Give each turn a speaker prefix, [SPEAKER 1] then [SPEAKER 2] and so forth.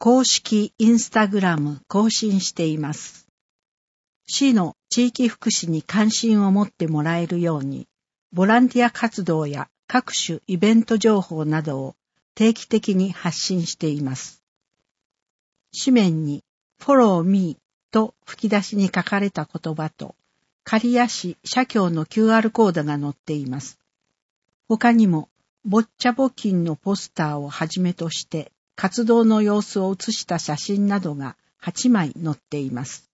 [SPEAKER 1] 公式インスタグラム更新しています。市の地域福祉に関心を持ってもらえるように、ボランティア活動や各種イベント情報などを定期的に発信しています。紙面に Follow Me と吹き出しに書かれた言葉と、刈谷市社協の QR コードが載っています。他にも、ボッチャ募金のポスターをはじめとして、活動の様子を写した写真などが8枚載っています。